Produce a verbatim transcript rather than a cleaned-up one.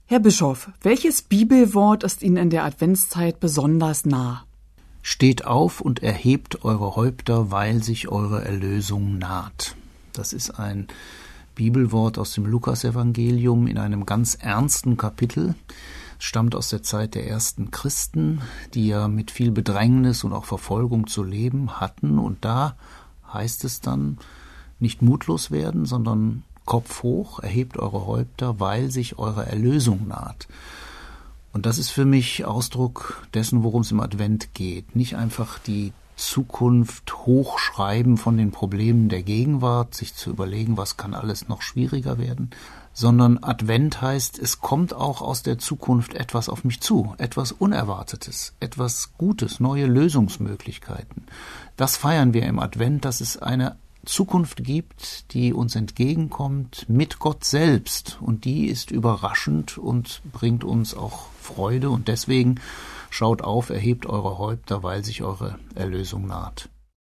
Herr Bischof, welches Bibelwort ist Ihnen in der Adventszeit besonders nah? Steht auf und erhebt eure Häupter, weil sich eure Erlösung naht. Das ist ein Bibelwort aus dem Lukasevangelium in einem ganz ernsten Kapitel. Es stammt aus der Zeit der ersten Christen, die ja mit viel Bedrängnis und auch Verfolgung zu leben hatten. Und da heißt es dann, nicht mutlos werden, sondern Kopf hoch, erhebt eure Häupter, weil sich eure Erlösung naht. Und das ist für mich Ausdruck dessen, worum es im Advent geht. Nicht einfach die Zukunft hochschreiben von den Problemen der Gegenwart, sich zu überlegen, was kann alles noch schwieriger werden, sondern Advent heißt, es kommt auch aus der Zukunft etwas auf mich zu, etwas Unerwartetes, etwas Gutes, neue Lösungsmöglichkeiten. Das feiern wir im Advent, dass es eine Zukunft gibt, die uns entgegenkommt mit Gott selbst, und die ist überraschend und bringt uns auch Freude, und deswegen schaut auf, erhebt eure Häupter, weil sich eure Erlösung naht.